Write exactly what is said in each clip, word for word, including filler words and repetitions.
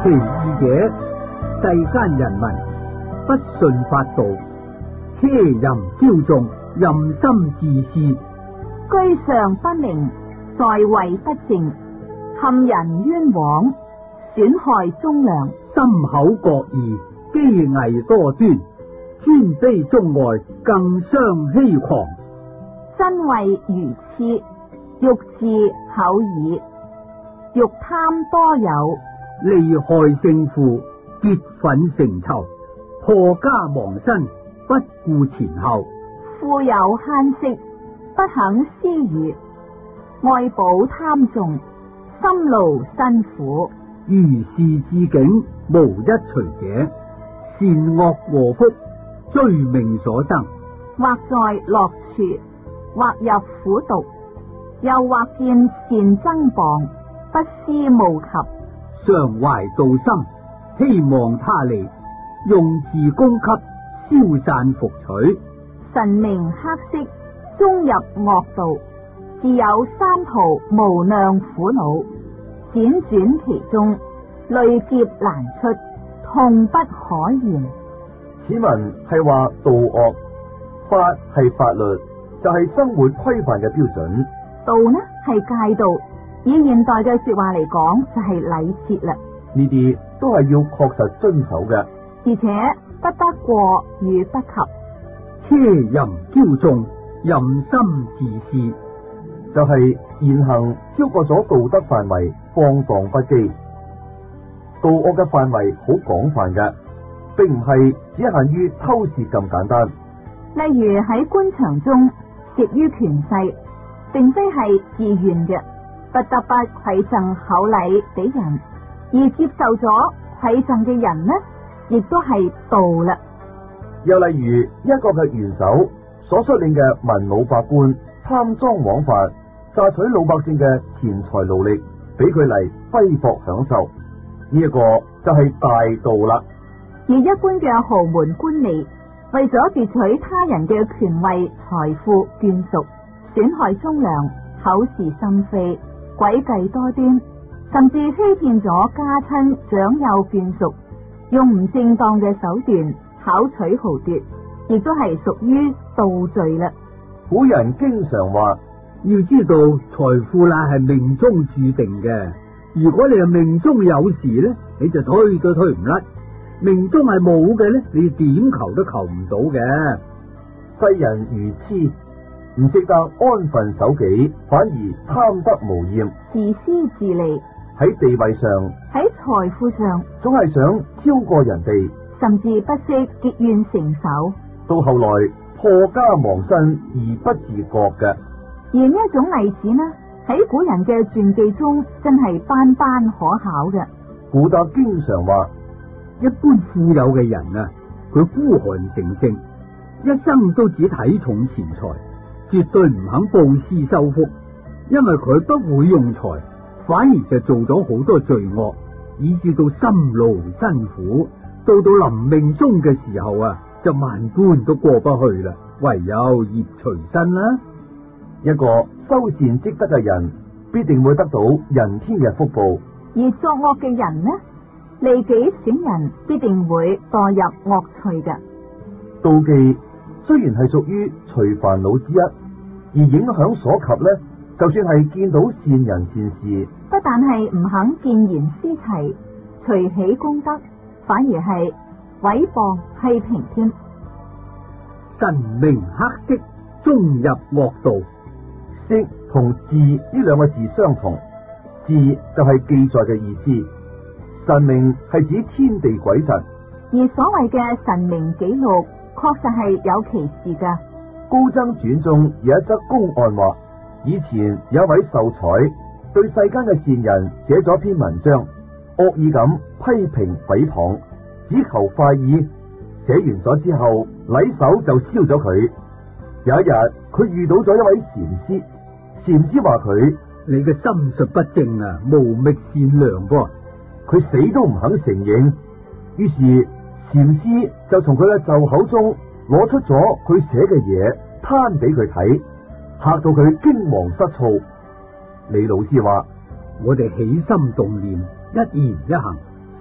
其二者，世間人民不信法道，奢淫驕縱，任心自私， 居上不明，在位不正，陷人冤枉，損害忠良， 心口各異，機偽多端，尊卑中外，更相欺狂。 真為愚癡，欲治口耳，欲貪多有， 利害勝負，結憤成仇，破家亡身，不顧前後， 富有慳惜，不肯施予，愛寶貪重，心勞辛苦， 如是至境，無一除者。善惡禍福，追命所生， 或在樂處，或入苦毒，又或見善增磅，不思務及， 常懷道心，希望他利，用自供給，消散復取， 神明黑色，終入惡道，自有三途無量苦惱，輾轉其中，累劫難出，痛不可言。 此文係話道惡，法係法律，就係、是、生活規範嘅標準。 道呢係戒道，以現代嘅說話嚟講就係禮節啦。 呢啲都係要確實遵守嘅， 而且不得過與不及。 奢淫驕縱，任心自私， 就係言行超過咗道德範圍，放蕩不羈。道惡嘅範圍好廣泛嘅，並唔係只限於偷竊咁簡單。 例如喺官場中懾於權勢，並非係自願嘅，不得不饋贈厚禮俾人，而接受咗饋贈嘅人呢，亦都係道啦。 又例如一個嘅元首所率領嘅文武百官貪贓枉法，榨取老百姓嘅錢財勞力，俾佢嚟揮霍享受，呢、這、一個就係大道啦。 而一般嘅豪門官吏，為咗奪取他人嘅權位、財富、眷屬，損害忠良，口是心非，詭計多端，甚至欺騙咗家親、長幼、眷屬，用唔正當嘅手段巧取豪奪，亦都係屬於盜罪啦。 古人經常話， 要知道財富乃係命中注定嘅，如果你係命中有時呢，你就推都推唔甩；命中係冇嘅呢，你點求都求唔到嘅。 世人如痴，唔識得安分守己，反而貪得無厭， 自私自利， 喺地位上， 喺財富上， 總係想超過人哋， 甚至不惜結怨成仇， 到後來破家亡身而不自覺嘅。 而呢一種例子呢，喺古人嘅傳記中真係斑斑可考嘅。 古德經常話， 一般富有嘅人啊，佢孤寒成性，一生都只睇重錢財，絕對唔肯布施修福，因為佢不會用財，反而就做咗好多罪惡，以致到心勞辛苦，到到臨命終嘅時候啊，就萬般都過不去啦，唯有業隨身啦。 一個修善積德嘅人，必定會得到人天嘅福報； 而作惡嘅人呢，利己損人，必定會墮入惡趣嘅。 妒忌雖然係屬於隨煩惱之一，而影響所及呢，就算係見到善人善事， 不但係唔肯見賢思齊，隨喜功德，反而係毀謗批評添。 神明黑色，終入惡道。 色同字呢兩個字相同，字就係記載嘅意思，神明係指天地鬼神。 而所謂嘅神明記錄，確實係有其事噶。 高僧傳中有一則公案話，以前有一位秀才對世間嘅善人寫咗篇文章，惡意咁批評誹謗，只求快意。寫完咗之後，禮手就燒咗佢。有一日，佢遇到咗一位禪師，禪師話佢： 你嘅心術不正啊，無覓善良噃。 佢死都唔肯承認。於是禪師就從佢嘅袖口中攞出咗佢寫嘅嘢，攤俾佢睇，嚇到佢驚惶失措。李老師話： 我哋起心動念，一言一行，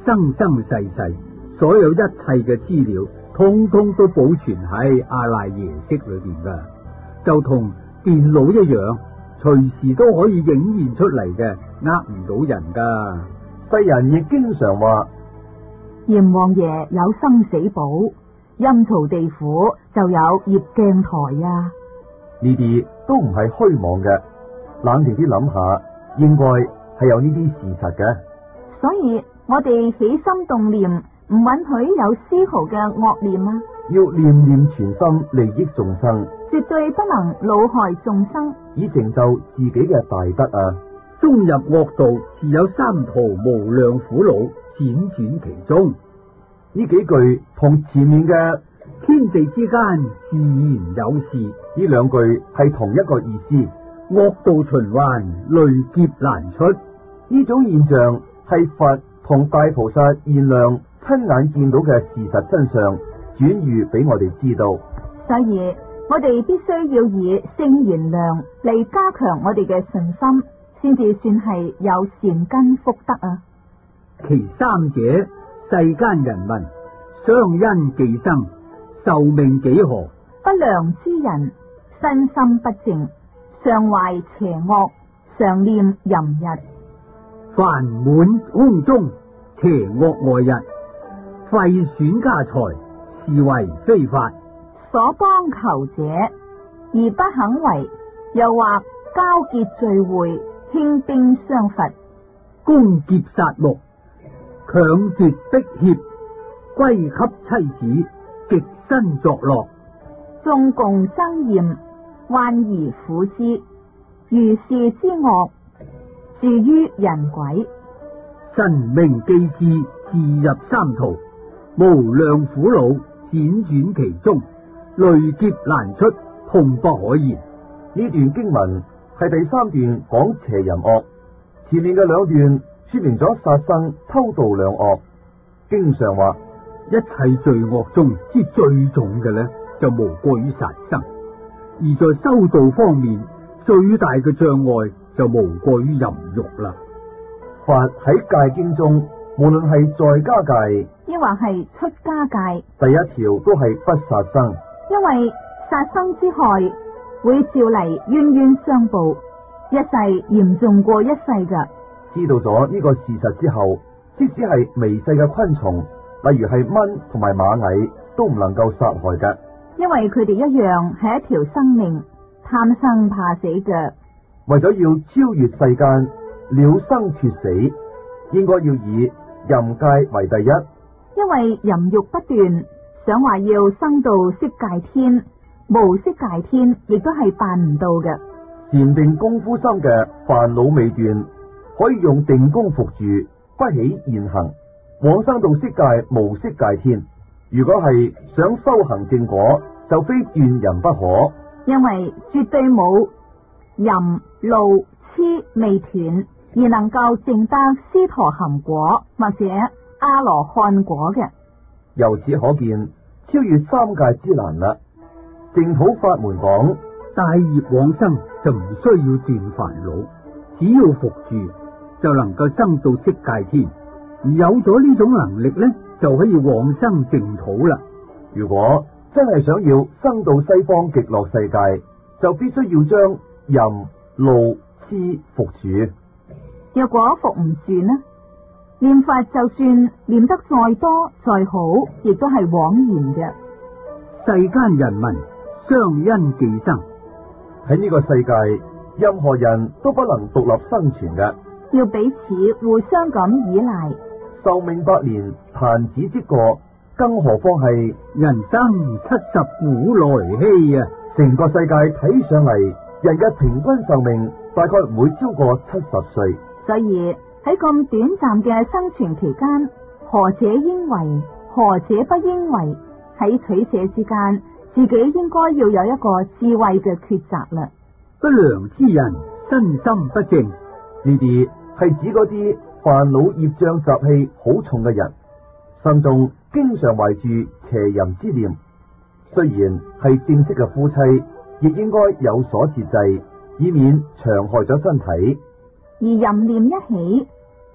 生生世世所有一切嘅資料，通通都保存喺阿賴耶識裏邊噶，就同電腦一樣，隨時都可以影現出嚟嘅，呃唔到人噶。 世人亦經常話， 閻王爺有生死簿，陰曹地府就有業鏡台啊！ 呢啲都唔係虛妄嘅，冷靜啲諗下，應該係有呢啲事實嘅。 所以我哋起心動念，唔允許有絲毫嘅惡念啊！ 要念念全心利益眾生， 絕對不能惱害眾生， 以成就自己嘅大德啊！ 終入惡道，自有三途無量苦惱輾轉其中。 呢幾句同前面嘅天地之間自然有事， 呢兩句係同一個意思。 惡道循環，累劫難出。 呢種現象係佛同大菩薩現量親眼見到嘅事實真相，轉喻俾我哋知道。 所以我哋必須要以聖原諒嚟加強我哋嘅信心，先至算係有善根福德啊！ 其三者，世間人民相因寄生，壽命幾何？ 不良之人，身心不正，常懷邪惡，常念淫逸， 煩滿胸中，邪惡外溢，廢損家財，是為非法。 所幫求者而不肯為，又或交結聚會，輕兵相伐， 攻劫殺戮，強奪逼脅，歸給妻子，極身作樂， 眾共爭厭，患而苦之。如是之惡，住於人鬼， 神明既至，自入三途，無量苦惱輾轉其中，累劫難出，痛不可言。 呢段經文係第三段講邪淫惡，前面嘅兩段說明咗殺生、偷盜兩惡。經常話一切罪惡中之最重嘅呢，就無過於殺生；而在修道方面，最大嘅障礙就無過於淫欲啦。 佛喺戒經中，無論係在家戒， 抑或係出家戒， 第一條都係不殺生， 因為殺生之害會召嚟冤冤相報，一世嚴重過一世噶。 知道咗呢個事實之後，即使係微細嘅昆蟲，例如係蚊同埋螞蟻，都唔能夠殺害嘅， 因為佢哋一樣係一條生命，貪生怕死嘅。 為咗要超越世間，了生脱死，應該要以淫戒為第一。 因為淫欲不斷，想話要生到色界天，無色界天亦都係辦唔到嘅。 禪定功夫心嘅煩惱未斷，可以用定功伏住，不起現行，往生到色界無色界天。如果係想修行正果，就非斷淫不可。 因為絕對冇淫怒痴未斷而能夠證得斯陀含果或者阿羅漢果嘅。 由此可見，超越三界之難啦。淨土法門講， 大業往生就唔需要斷煩惱，只要伏住就能夠生到色界天。而有咗呢種能力呢，就可以往生淨土啦。 如果真係想要生到西方極樂世界，就必須要將淫怒痴伏住。 若果伏唔住呢，念法就算念得再多再好，亦都係枉然嘅。 世間人民相因寄生， 喺呢個世界，任何人都不能獨立生存嘅， 要彼此互相咁依賴。 壽命百年，彈指即過，更何況係人生七十古來稀啊！ 成個世界睇上嚟，人嘅平均壽命大概唔會超過七十歲。 所以喺咁短暫嘅生存期間，何者應為，何者不應為，喺取捨之間，自己應該要有一個智慧嘅抉擇啦。 不良之人，身心不正， 呢啲係指嗰啲煩惱業障習氣好重嘅人，心中經常懷住邪淫之念。雖然係正式嘅夫妻，亦應該有所節制，以免長害咗身體。 而淫念一起，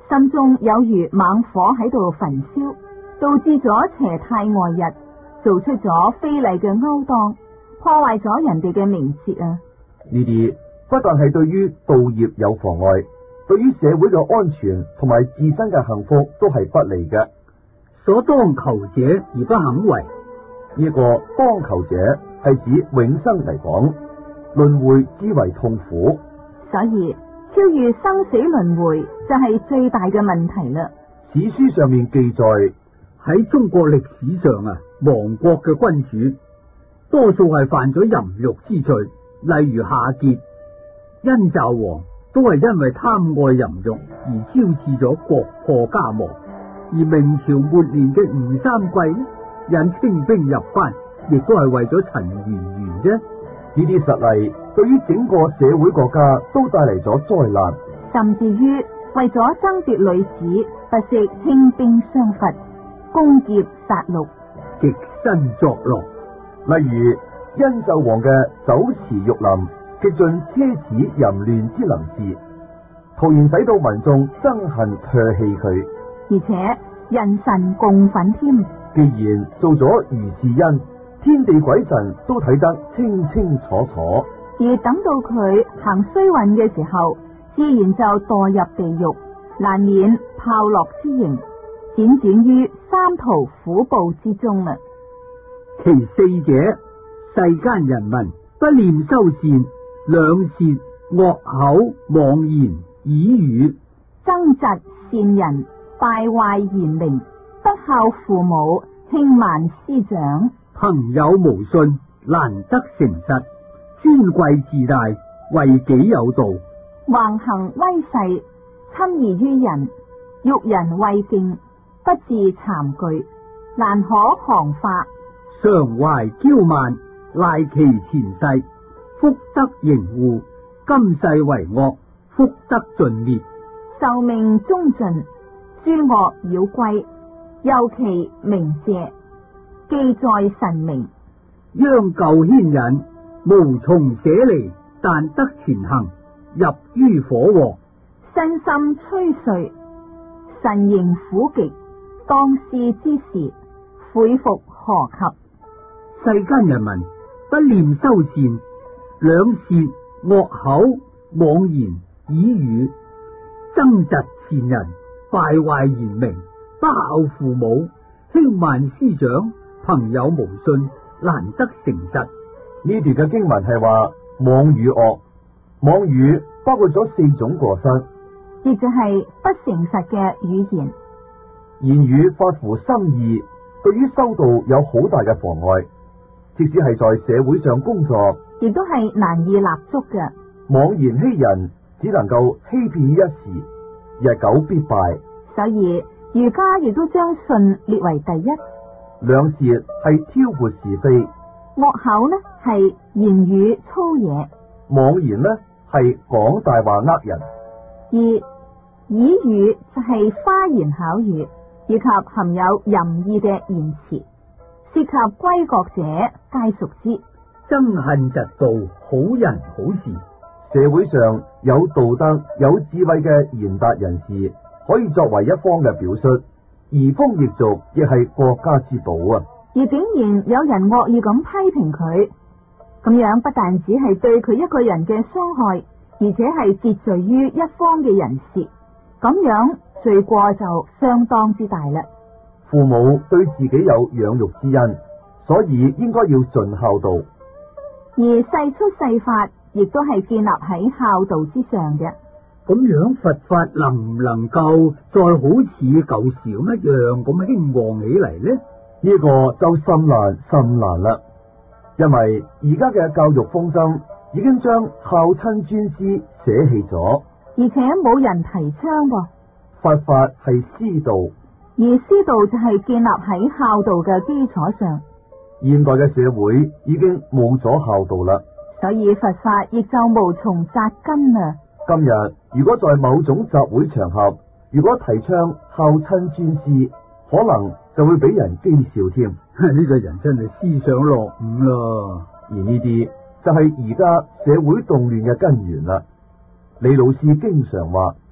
心中有如猛火喺度焚燒，導致咗邪態外溢，做出咗非禮嘅勾當，破壞咗人哋嘅名節啊！ 呢啲不但係對於道業有妨礙，對於社會嘅安全同埋自身嘅幸福都係不利嘅。 所當求者而不肯為， 呢個當求者係指永生嚟講，輪迴之為痛苦， 所以超越生死輪迴就係最大嘅問題啦。 史書上面記載， 喺中國歷史上啊，亡國嘅君主多數係犯咗淫欲之罪，例如夏桀、殷紂王都係因為貪愛淫欲而招致咗國破家亡。而明朝末年嘅吳三桂呢，引清兵入關，亦都係為咗陳圓圓啫。 呢啲實例對於整個社會國家都帶嚟咗災難， 甚至於為咗爭奪女子，不惜興兵傷伐、攻劫殺戮， 極身作樂。 例如殷紂王嘅酒池肉林，極盡奢侈淫亂之能事，徒然使到民眾憎恨唾棄佢。 而且人神共憤添。 既然做咗如是恩，天地鬼神都睇得清清楚楚。 而等到佢行衰運嘅時候，自然就墮入地獄，難免炮烙之刑，輾轉於三途苦報之中啦。 其四者，世間人民不念修善，兩舌惡口妄言綺語， 憎嫉善人，敗壞賢明，不孝父母，輕慢師長， 朋友無信，難得誠實，尊貴自大，為己有道， 橫行威勢，親異於人，欲人畏敬，不自慚懼，難可行化， 常懷驕慢，賴其前世，福德盈護，今世為惡，福德盡滅， 壽命終盡，諸惡擾歸，尤其鳴謝，記在神明， 央舊牽引，無從捨離，但得前行，入於火禍， 身心摧碎，神形苦極，當世之時，悔復何及？ 世間人民不念修善，兩舌惡口妄言綺語，憎嫉善人，敗壞賢明，不孝父母，輕慢師長，朋友無信，難得誠實。 呢段嘅經文係話妄語惡，妄語包括咗四種過失， 亦就係不誠實嘅語言， 言語發乎心意，對於修道有好大嘅妨礙。即使係在社會上工作， 亦都係難以立足嘅。 妄言欺人，只能夠欺騙一時，日久必敗。 所以儒家亦都將信列為第一。 兩舌係挑撥是非， 惡口呢係言語粗野， 妄言呢係講大話呃人， 而綺語就係花言巧語，以及含有淫意嘅言辭，涉及歸國者皆熟知。 憎恨嫉妒，好人好事。 社會上有道德有智慧嘅賢達人士，可以作為一方嘅表率，移風易俗亦係國家之寶啊！ 而竟然有人惡意咁批評佢，咁樣不但只係對佢一個人嘅傷害，而且係折罪於一方嘅人士，咁樣罪過就相當之大啦。 父母對自己有養育之恩，所以應該要盡孝道。 而世出世法亦都係建立喺孝道之上嘅。 咁樣佛法能唔能夠再好似舊時咁一樣咁興旺起嚟呢？ 呢個就甚難甚難啦，因為而家嘅教育風箏已經將孝親尊師捨棄咗， 而且冇人提倡噃。 佛法係師道， 而師道就係建立喺孝道嘅基礎上。 現代嘅社會已經冇咗孝道啦， 所以佛法亦就無從扎根啦。 今日如果在某種集會場合，如果提倡孝親尊師，可能就會俾人譏笑添。 呢個人真係思想落伍啦。 而呢啲就係而家社會動亂嘅根源啦。李老師經常話，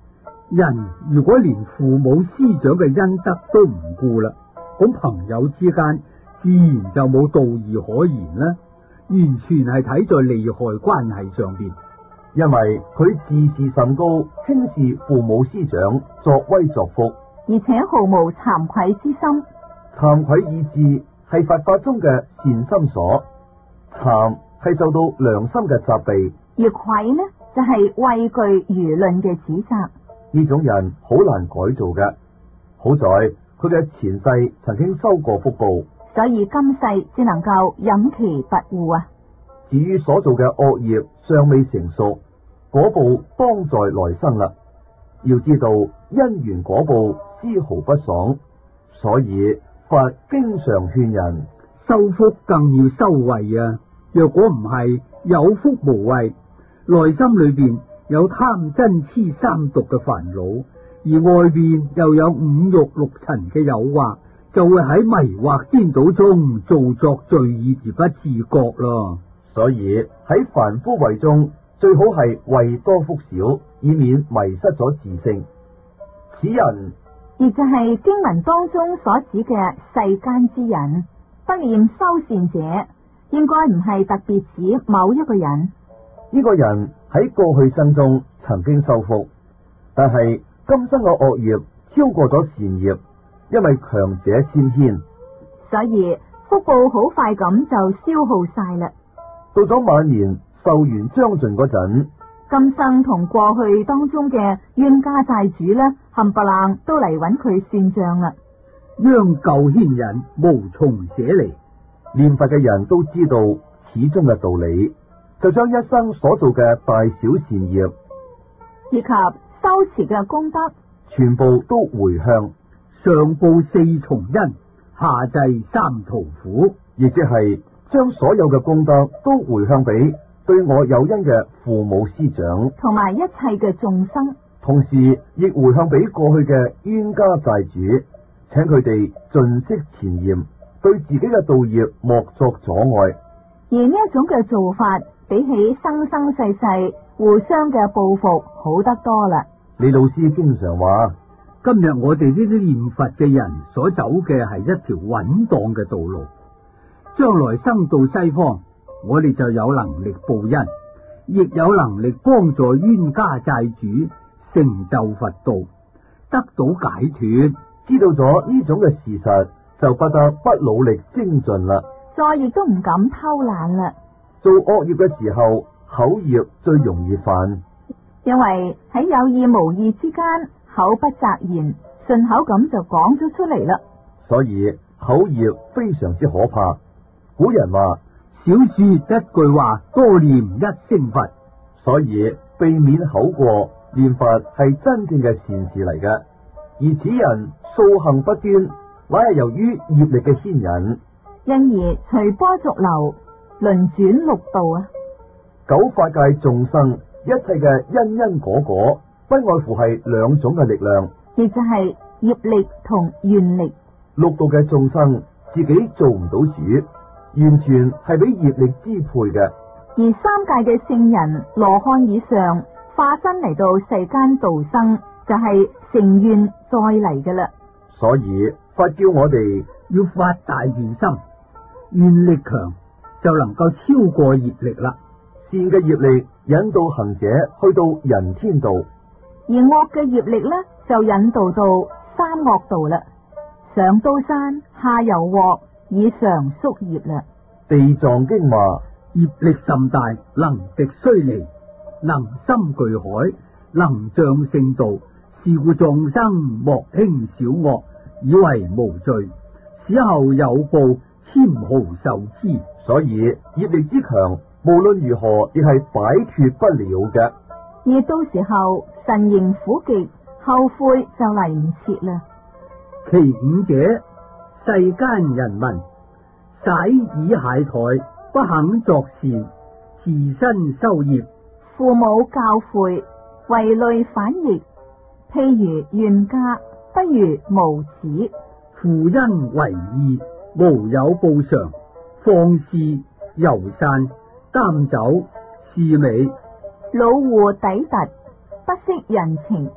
人如果連父母師長嘅恩德都唔顧啦，咁朋友之間自然就冇道義可言啦，完全係睇在利害關係上邊。 因為佢自視甚高，輕視父母師長，作威作福， 而且毫無慚愧之心。 慚愧意志係佛法中嘅善心所，慚係受到良心嘅責備， 而愧呢就係、是、畏懼輿論嘅指責。 呢種人好難改造嘅。好在佢嘅前世曾經修過福報， 所以今世只能夠忍其跋扈啊。 至於所做嘅惡業尚未成熟，果報當在來生啦。要知道因緣果報絲毫不爽，所以佛經常勸人修福更要修慧啊！若果唔係有福無慧，內心裏邊有貪嗔癡三毒嘅煩惱，而外邊又有五欲六塵嘅誘惑，就會喺迷惑顛倒中做作罪業而不自覺咯。 所以喺凡夫位中，最好係慧多福少，以免迷失咗自性。此人亦就係經文當中所指嘅世間之人，不念修善者，應該唔係特別指某一個人。 呢個人喺過去生中曾經修福，但係今生嘅惡業超過咗善業，因為強者先牽， 所以福報好快咁就消耗晒啦。 到咗晚年壽元將盡嗰陣， 今生同過去當中嘅冤家債主呢，冚唪唥都嚟揾佢算賬啦。 央舊牽引，無從捨離。 念佛嘅人都知道始終嘅道理，就將一生所做嘅大小善業以及修持嘅功德， 全部都回向， 上報四重恩，下濟三途苦， 亦即係將所有嘅功德都回向俾對我有恩嘅父母師長， 同埋一切嘅眾生， 同時亦回向俾過去嘅冤家債主，請佢哋盡釋前嫌，對自己嘅道業莫作阻礙。 而呢一種嘅做法，比起生生世世互相嘅報復好得多啦。 李老師經常話， 今日我哋呢啲念佛嘅人所走嘅係一條穩當嘅道路，將來生到西方，我哋就有能力報恩，亦有能力幫助冤家債主成就佛道，得到解脫。 知道咗呢種嘅事實，就不得不努力精進啦。 再亦都唔敢偷懶啦。 做惡業嘅時候，口業最容易犯， 因為喺有意無意之間，口不擇言，順口咁就講咗出嚟啦。 所以口業非常之可怕。古人話， 少說一句話，多念一聲佛。 所以避免口過，念佛係真正嘅善事嚟嘅。而此人素行不端，乃係由於業力嘅牽引， 因而隨波逐流，輪轉六道啊！ 九法界眾生一切嘅因因果果，不外乎係兩種嘅力量， 亦就係業力同願力。 六道嘅眾生自己做唔到主，完全係俾業力支配嘅。 而三界嘅聖人羅漢以上化身嚟到世間度生，就係、是、成願再嚟嘅啦。 所以佛叫我哋要發大願心，願力強就能夠超過業力啦。 善嘅業力引導行者去到人天道， 而惡嘅業力呢，就引導到三惡道啦。上刀山，下油鑊，以上宿業啦。 地藏經話， 業力甚大，能敵須離，能深巨海，能障聖道。是故眾生莫輕小惡，以為無罪，此後有報，千毫受之。 所以業力之強，無論如何亦係擺脫不了嘅。 而到時候神刑苦極，後悔就嚟唔切啦。 其五者，世間人民徙以懈怠，不肯作善，自身修業， 父母教誨，為累反逆。譬如冤家，不如無子。 負恩為義，無有報償，放肆遊散，擔酒肆美， 老戶抵突，不識人情，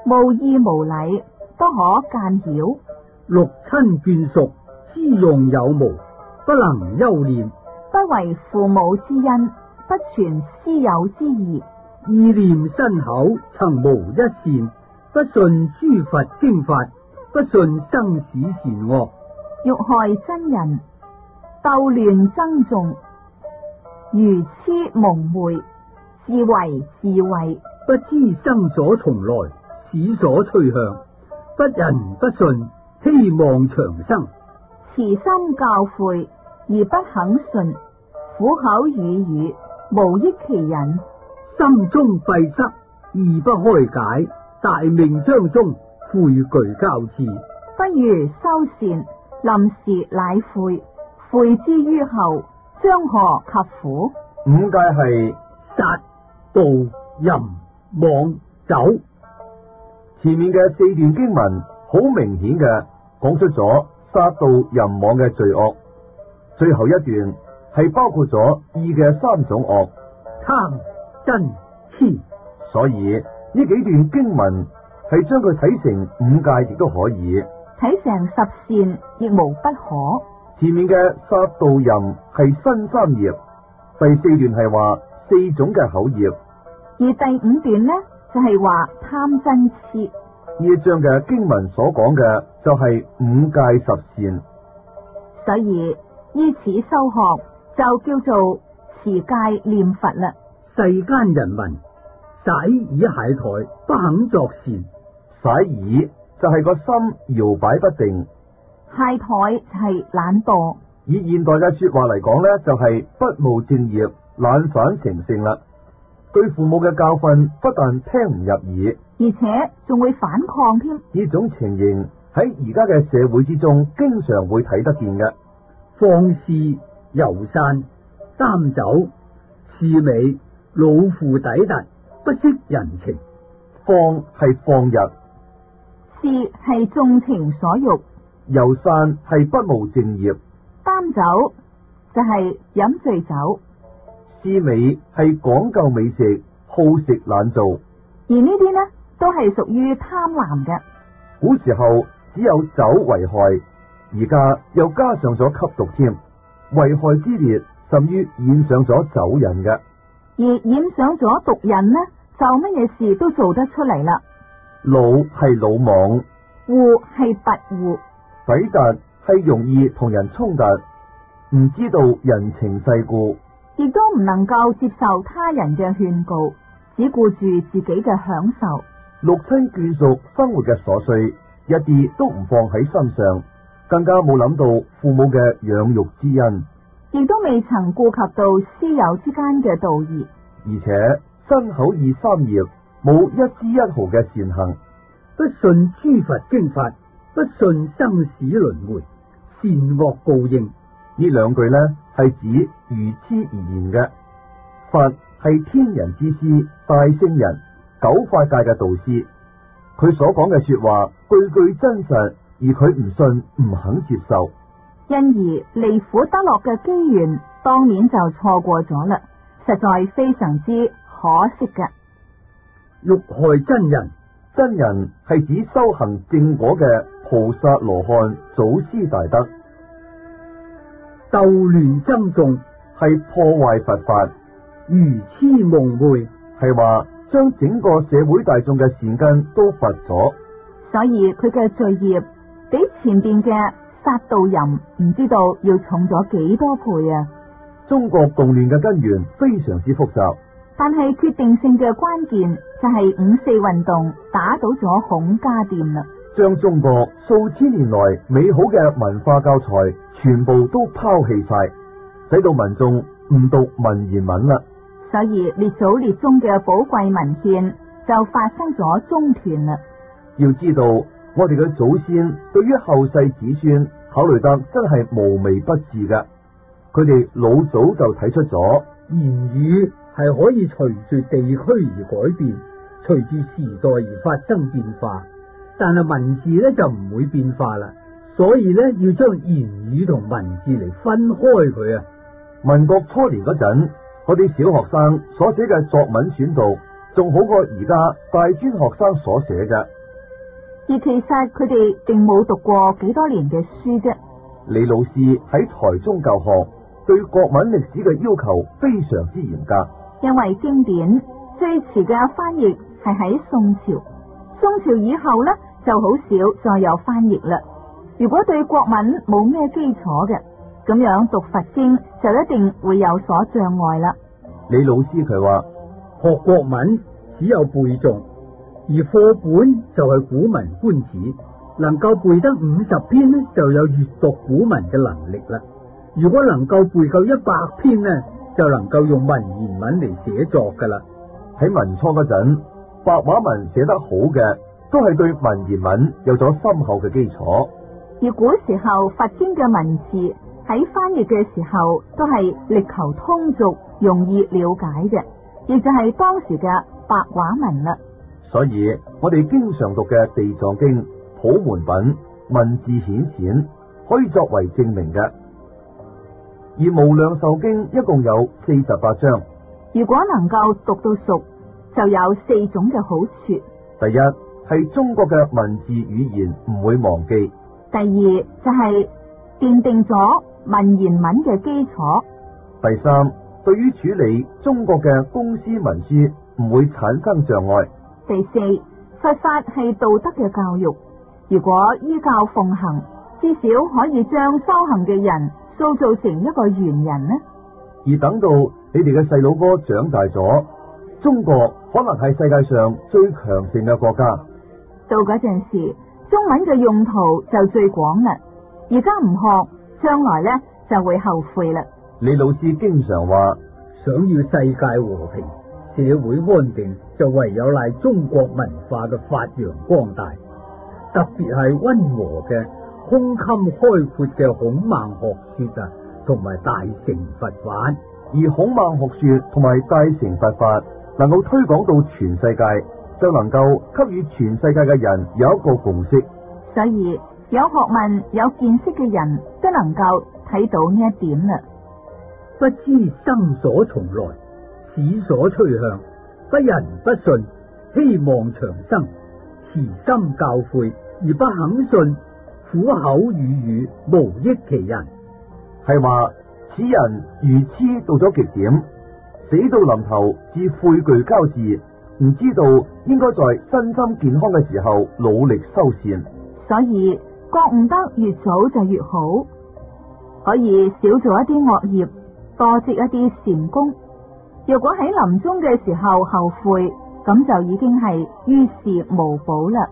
無義無禮，不可間曉。 六親眷屬，知用有無，不能休念。 不為父母之恩，不傳師友之義。 意念身口，曾無一善。不信諸佛經法，不信生死善惡。 欲害真人，鬥亂僧眾。愚癡蒙昧，自為自為。 不知生所從來，死所趨向。不仁不信，希望長生。 慈心教誨而不肯信，苦口語語無益其人。 心中閉塞而不開解，大命將中，悔具交刺。 不如修善，臨時乃悔，悔之於後，將何及乎？ 五戒係殺、盜、淫、妄、酒。 前面嘅四段經文好明顯嘅講出咗殺盜淫妄嘅罪惡，最後一段係包括咗意嘅三種惡， 貪、嗔、癡。 所以呢幾段經文係將佢睇成五戒亦都可以， 睇成十善亦無不可。 前面嘅殺盜淫係身三業，第四段係話四種嘅口業， 而第五段呢就係話貪嗔癡。 呢一章嘅經文所講嘅就係五戒十善， 所以依此修學就叫做持戒念佛啦。 世間人民洗以懈怠，不肯作善。 洗以就係個心搖擺不定， 懈怠就係懶惰。 以現代嘅說話嚟講呢，就係、是、不務正業、懶散成性啦。對父母嘅教訓不但聽唔入耳， 而且仲會反抗添。 呢種情形喺而家嘅社會之中，經常會睇得見嘅。 放肆、遊散、擔酒、恃美、老父抵達，不識人情。 放係放逸， 肆係縱情所欲， 遊散係不務正業， 擔酒就係飲醉酒， 恃美係講究美食，好食懶做。 而呢啲呢都係屬於貪婪嘅。 古時候只有酒為害，而家又加上咗吸毒添，危害之烈甚於染上咗酒癮嘅。 而染上咗毒癮呢，就乜嘢事都做得出嚟啦。 魯係魯莽， 護係跋扈， 抵達係容易同人衝突，唔知道人情世故， 亦都唔能夠接受他人嘅勸告，只顧住自己嘅享受。 六親眷屬生活嘅瑣碎，一啲都唔放喺心上，更加冇諗到父母嘅養育之恩， 亦都未曾顧及到師友之間嘅道義， 而且身口意三業冇一絲一毫嘅善行。 不信諸佛經法，不信生死輪迴，善惡報應。 呢兩句呢係指愚癡而言嘅。佛係天人之師，大聖人，九法界嘅導師，佢所講嘅說話句句真實，而佢唔信唔肯接受， 因而離苦得樂嘅機緣當面就錯過咗啦，實在非常之可惜嘅。 欲害真人， 真人係指修行正果嘅菩薩羅漢祖師大德， 鬥亂僧眾係破壞佛法， 愚癡蒙昧係話將整個社會大眾嘅善根都罰咗， 所以佢嘅罪業比前邊嘅殺盜淫唔知道要重咗幾多倍啊！ 中國動亂嘅根源非常之複雜， 但係決定性嘅關鍵就係五四運動打倒咗孔家店啦， 將中國數千年來美好嘅文化教材全部都拋棄晒，使到民眾唔讀文言文啦。 所以列祖列宗嘅寶貴文獻就發生咗中斷啦。 要知道，我哋嘅祖先對於後世子孫考慮得真係無微不至噶，佢哋老早就睇出咗言語係可以隨住地區而改變，隨住時代而發生變化，但係文字咧就唔會變化啦。所以咧要將言語同文字嚟分開佢啊。 民國初年嗰陣，我哋小學生所寫嘅作文選讀仲好過而家大專學生所寫嘅。 而其實佢哋並冇讀過幾多年嘅書啫。 李老師喺台中教學，對國文歷史嘅要求非常之嚴格。 因為經典最遲嘅翻譯係喺宋朝，宋朝以後呢就好少再有翻譯啦。如果對國文冇咩基礎嘅，咁樣讀佛經就一定會有所障礙啦。 李老師佢話， 學國文只有背誦，而課本就係古文觀止，能夠背得五十篇呢，就有閱讀古文嘅能力啦。如果能夠背夠一百篇呢，就能夠用文言文嚟寫作噶啦。 喺民初嗰陣，白話文寫得好嘅，都係對文言文有咗深厚嘅基礎。 而古時候佛經嘅文字喺翻譯嘅時候，都係力求通俗，容易了解嘅，亦就係當時嘅白話文啦。 所以我哋經常讀嘅地藏經、普門品，文字顯淺，可以作為證明嘅。而無量壽經一共有四十八章。 如果能夠讀到熟，就有四種嘅好處。 第一係中國嘅文字語言唔會忘記。 第二就係奠定咗文言文嘅基礎。 第三，對於處理中國嘅公司文書唔會產生障礙。 第四，佛法係道德嘅教育，如果依教奉行，至少可以將修行嘅人塑造成一個賢人呢。 而等到你哋嘅細佬哥長大咗，中國可能係世界上最強盛嘅國家。 到嗰陣時，中文嘅用途就最廣啦。而家唔學，將來呢就會後悔啦。 李老師經常話， 想要世界和平、社會安定，就唯有賴中國文化嘅發揚光大，特別係溫和嘅、胸襟開闊嘅孔孟學說啊，同埋大乘佛法。 而孔孟學說同埋大乘佛法能夠推廣到全世界，就能夠給予全世界嘅人有一個共識。 所以有學問、有見識嘅人都能夠睇到呢一點啦。 不知生所從來，死所趨向，不仁不信，希望長生，慈心教誨而不肯信，苦口語語，無益其人。 係話此人愚癡到咗極點，死到臨頭至悔懼交至，唔知道應該在身心健康嘅時候努力修善。 所以覺悟得越早就越好，可以少做一啲惡業，多積一啲善功。若果喺臨終嘅時候後悔，咁就已經係於事無補啦。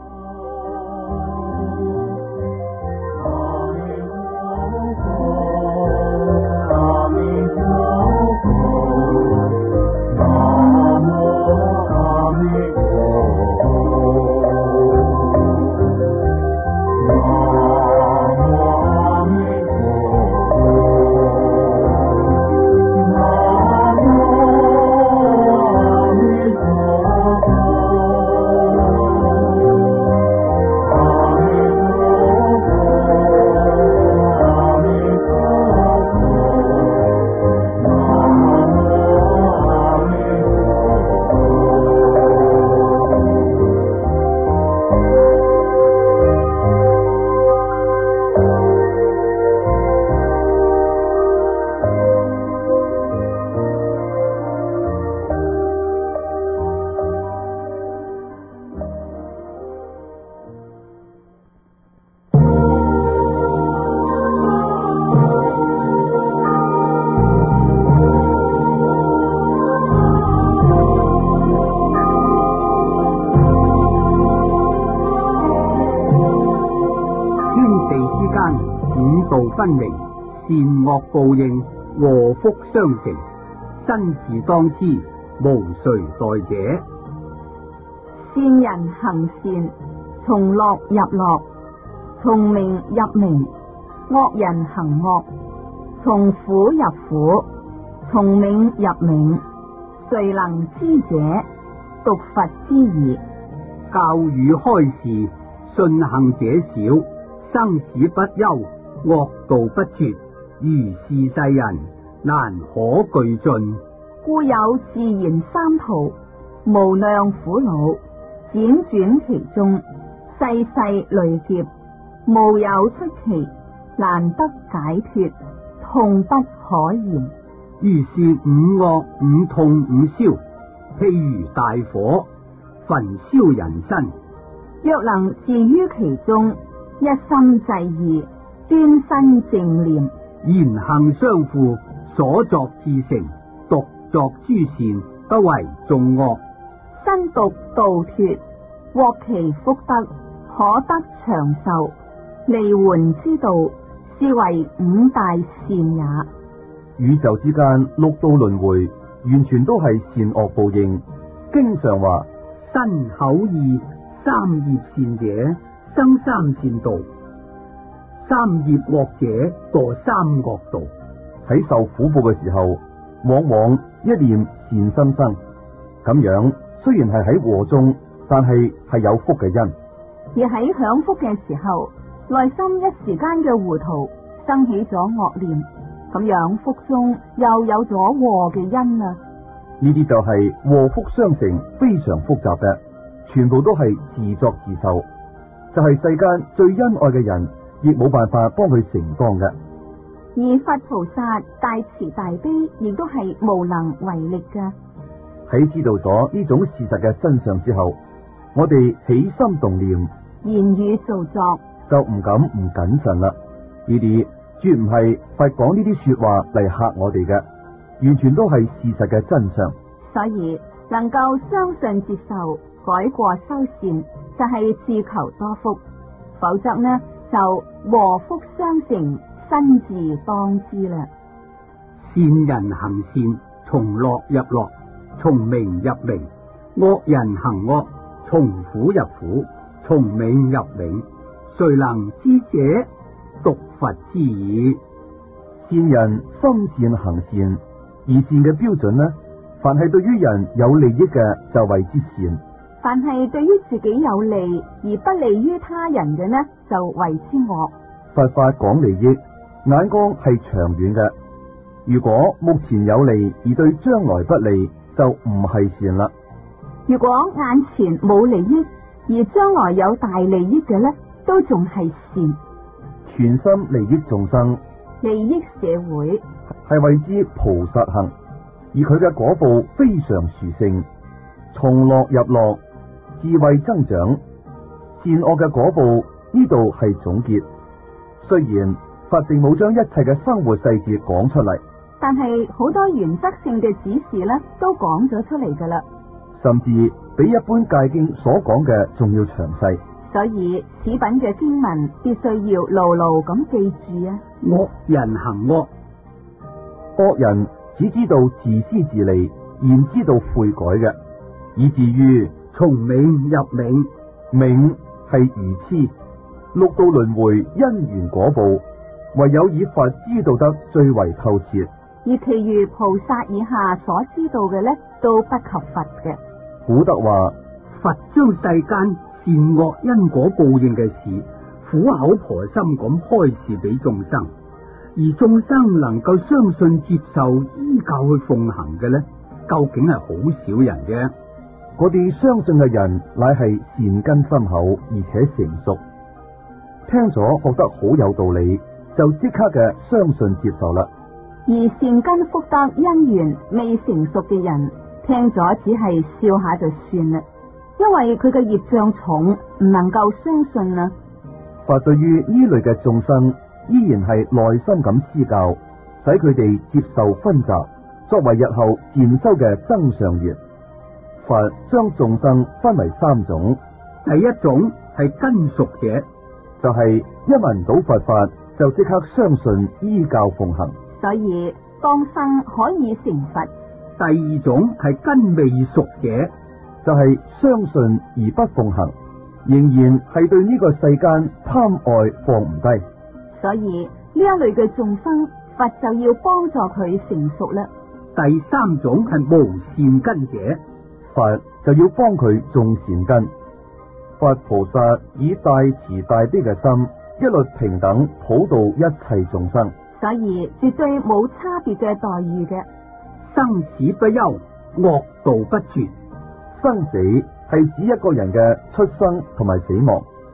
分明，善惡報應，禍福相承，身自當知，無誰代者。 善人行善，從樂入樂，從名入名；惡人行惡，從苦入苦，從名入名。誰能知者？獨佛知矣。 教汝開示，信行者少，生死不休，惡道不絕，如是世人難可具盡。 故有自然三途，無量苦惱，輾轉其中， 世世累劫，無有出奇，難得解脱，痛不可言。 如是五惡五痛五燒，譬如大火焚燒人身。 若能置於其中，一心制意，端身正念， 言行相符，所作自成，獨作諸善，不為眾惡。 身獨度脫，獲其福德，可得長壽。離緩之道，是為五大善也。 宇宙之間六道輪迴，完全都係善惡報應。經常話身口意三業善者生三善道，三業惡者墮三惡道。 喺受苦報嘅時候，往往一念善心生，咁樣雖然係喺禍中，但係係有福嘅因。 而喺享福嘅時候，內心一時間嘅糊塗，生起咗惡念，咁樣福中又有咗禍嘅因啦。 呢啲就係禍福相成，非常複雜嘅，全部都係自作自受，就係、是、世間最恩愛嘅人，亦冇辦法幫佢承當嘅。 而佛菩薩大慈大悲，亦都係無能為力嘅。 喺知道咗呢種事實嘅真相之後，我哋起心動念， 言語造作， 就唔敢唔謹慎啦。呢啲絕唔係佛講呢啲說話嚟嚇我哋嘅，完全都係事實嘅真相。 所以能夠相信接受，改過修善，就係自求多福。否則呢，就禍福相成，身自當知啦。 善人行善，從樂入樂，從名入名；惡人行惡，從苦入苦，從名入名。誰能知者？獨佛知矣。 善人心善行善，而善嘅標準呢？凡係對於人有利益嘅，就為之善； 凡係對於自己有利而不利於他人嘅呢，就為之惡。 佛法講利益，眼光係長遠嘅。如果目前有利而對將來不利，就唔係善啦。 如果眼前冇利益而將來有大利益嘅呢，都仲係善。 全心利益眾生， 利益社會， 係為之菩薩行，而佢嘅果報非常殊勝，從樂入樂，智慧增長。善惡嘅果報呢度係總結。雖然佛並冇將一切嘅生活細節講出嚟， 但係好多原則性嘅指示呢，都講咗出嚟噶啦， 甚至比一般戒經所講嘅仲要詳細。 所以此品嘅經文必須要牢牢咁記住啊！ 惡人行惡， 惡人只知道自私自利，而唔知道悔改嘅，以至於從名入名， 名係愚癡。六道輪迴因緣果報，唯有以佛知道得最為透徹， 而其餘菩薩以下所知道嘅呢，都不及佛嘅。 古德話： 佛將世間善惡因果報應嘅事，苦口婆心咁開示俾眾生，而眾生能夠相信接受依教去奉行嘅呢，究竟係好少人嘅。 嗰啲相信嘅人，乃係善根深厚而且成熟，聽咗覺得好有道理，就即刻嘅相信接受啦。 而善根福德因緣未成熟嘅人，聽咗只係笑下就算啦，因為佢嘅業障重，唔能夠相信啦。 佛對於呢類嘅眾生，依然係耐心咁施教，使佢哋接受分集，作為日後漸修嘅增上緣。佛將眾生分為三種， 第一種係根熟者， 就係一聞到佛法就即刻相信依教奉行， 所以當生可以成佛。 第二種係根未熟者， 就係相信而不奉行，仍然係對呢個世間貪愛放唔低。 所以呢一類嘅眾生，佛就要幫助佢成熟啦。 第三種係無善根者， 佛就要幫佢種善根。佛菩薩以大慈大悲嘅心，一律平等普渡一切眾生， 所以絕對冇差別嘅待遇嘅。 生死不休，惡道不絕。 生死係指一個人嘅出生同埋死亡，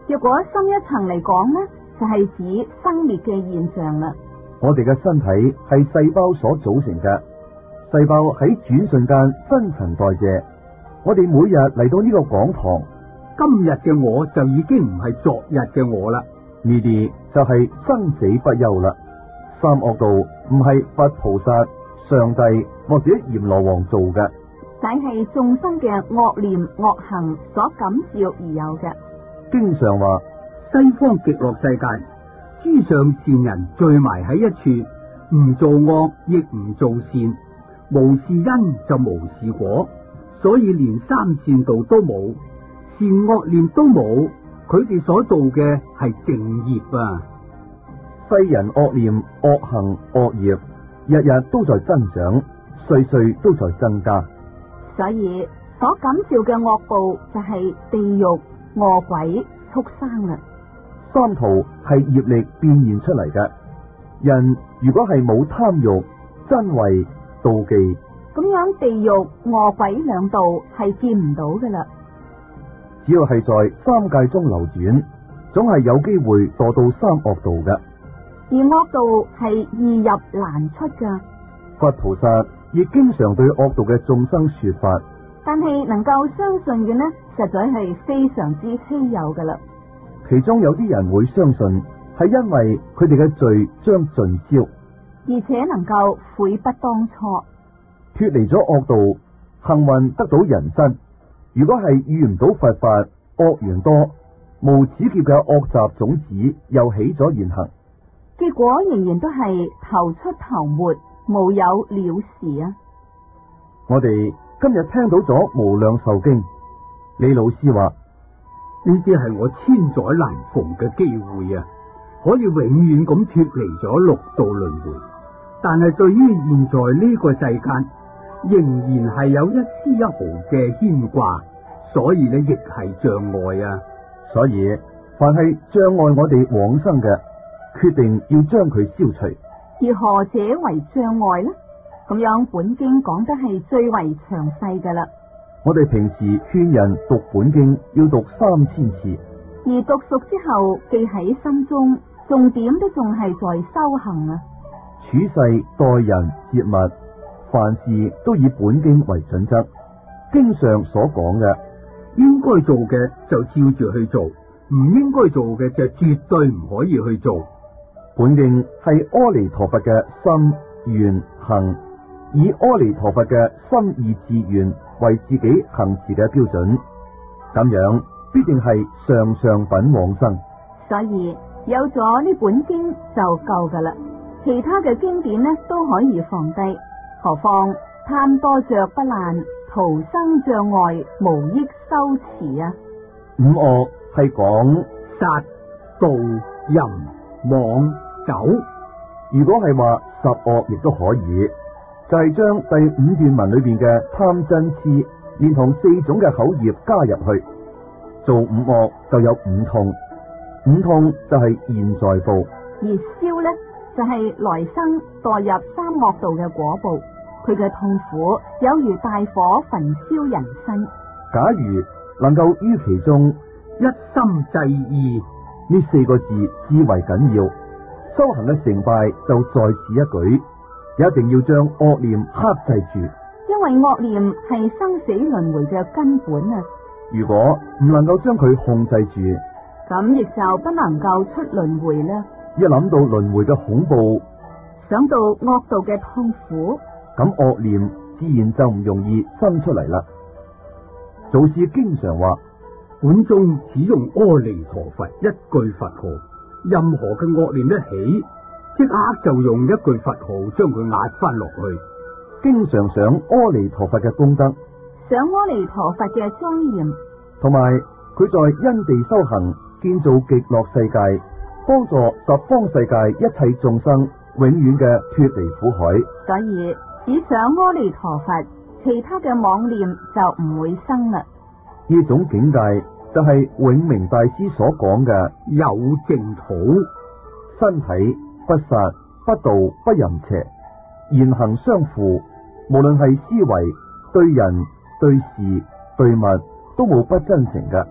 若果深一層嚟講呢，就係指生滅嘅現象啦。 我哋嘅身體係細胞所組成嘅，細胞喺轉瞬間新陳代謝。我哋每日嚟到呢個講堂， 今日嘅我就已經唔係昨日嘅我啦。 呢啲就係生死不休啦。三惡道唔係佛菩薩、上帝或者閻羅王做嘅， 乃係眾生嘅惡念惡行所感召而有嘅。 經常話西方極樂世界，諸上善人聚埋喺一處，唔做惡亦唔做善，無是因就無是果，所以連三善道都冇，善惡念都冇，佢哋所做嘅係正業啊！ 世人惡念、惡行、惡業，日日都在增長，歲歲都在增加。 所以所感召嘅惡報就係地獄、餓鬼、畜生啦。 三途係業力變現出嚟嘅。人如果係冇貪欲、瞋恚、妒忌， 咁樣地獄、餓鬼兩道係見唔到噶啦。 只要係在三界中流轉，總係有機會墮到三惡道嘅。 而惡道係易入難出噶。 佛菩薩亦經常對惡道嘅眾生說法， 但係能夠相信嘅呢，實在係非常之稀有噶啦。 其中有啲人會相信，係因為佢哋嘅罪將盡消， 而且能夠悔不當初， 脫離咗惡道，幸運得到人身。如果係遇唔到佛法，惡緣多，無止劫嘅惡習種子又起咗現行， 結果仍然都係頭出頭沒，無有了時啊！ 我哋今日聽到咗《無量壽經》，李老師話呢啲係我千載難逢嘅機會啊，可以永遠咁脫離咗六道輪迴。但係對於現在呢個世間，仍然係有一絲一毫嘅牽掛，所以呢亦係障礙啊。 所以凡係障礙我哋往生嘅，決定要將佢消除。 而何者為障礙呢？咁樣本經講得係最為詳細噶啦。 我哋平時勸人讀本經要讀三千次， 而讀熟之後記喺心中，重點都仲係在修行啊。 處世待人接物，凡事都以本經為準則。經上所講嘅， 應該做嘅就照住去做，唔應該做嘅就絕對唔可以去做。 本經係阿彌陀佛嘅心願行，以阿彌陀佛嘅心意志願為自己行持嘅標準，咁樣必定係上上品往生。 所以有咗呢本經就夠噶啦，其他嘅經典呢都可以放低。何況貪多着不爛，徒生障礙，無益修持啊！ 五惡係講殺、盜、淫、妄、酒。 如果係話十惡亦都可以，就係、是、將第五段文裏邊嘅貪嗔癡連同四種嘅口業加入去，做五惡就有五痛，五痛就係現在報， 而燒呢就係、是、來生墮入三惡道嘅果報，佢嘅痛苦有如大火焚燒人身。 假如能夠於其中一心制意呢四個字至為緊要，修行嘅成敗就在此一舉，一定要將惡念克制住， 因為惡念係生死輪迴嘅根本啊！ 如果唔能夠將佢控制住， 咁亦就不能夠出輪迴啦。 一諗到輪迴嘅恐怖， 想到惡道嘅痛苦， 咁惡念自然就唔容易生出嚟啦。祖師經常話， 本宗只用阿彌陀佛一句佛號，任何嘅惡念一起，即刻就用一句佛號將佢壓翻落去。 經常想阿彌陀佛嘅功德， 想阿彌陀佛嘅莊嚴， 同埋佢在因地修行，建造極樂世界，幫助十方世界一切眾生永遠嘅脫離苦海。 所以只想阿彌陀佛，其他嘅妄念就唔會生啦。 呢種境界就係永明大師所講嘅有淨土， 身體不殺不盜不淫邪，言行相符，無論係思維對人對事對物都冇不真誠嘅。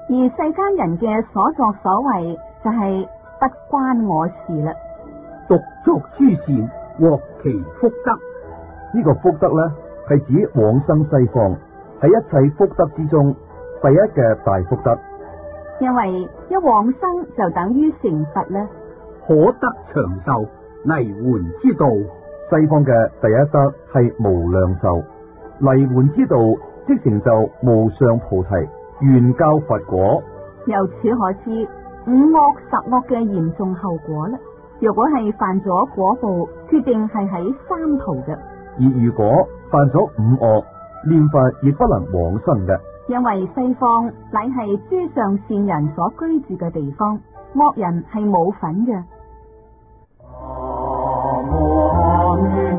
而世間人嘅所作所為就係不關我事啦。 獨作諸善，獲其福德。 呢個福德呢，係指往生西方，係一切福德之中第一嘅大福德。 因為一往生就等於成佛啦。 可得長壽，泥換之道。 西方嘅第一德係無量壽，泥換之道即成就無上菩提，圓教佛果。 由此可知五惡十惡嘅嚴重後果啦。若果係犯咗果報，決定係喺三途嘅。 而如果犯咗五惡，念佛亦不能往生嘅。 因為西方乃係諸上善人所居住嘅地方，惡人係冇份嘅。 阿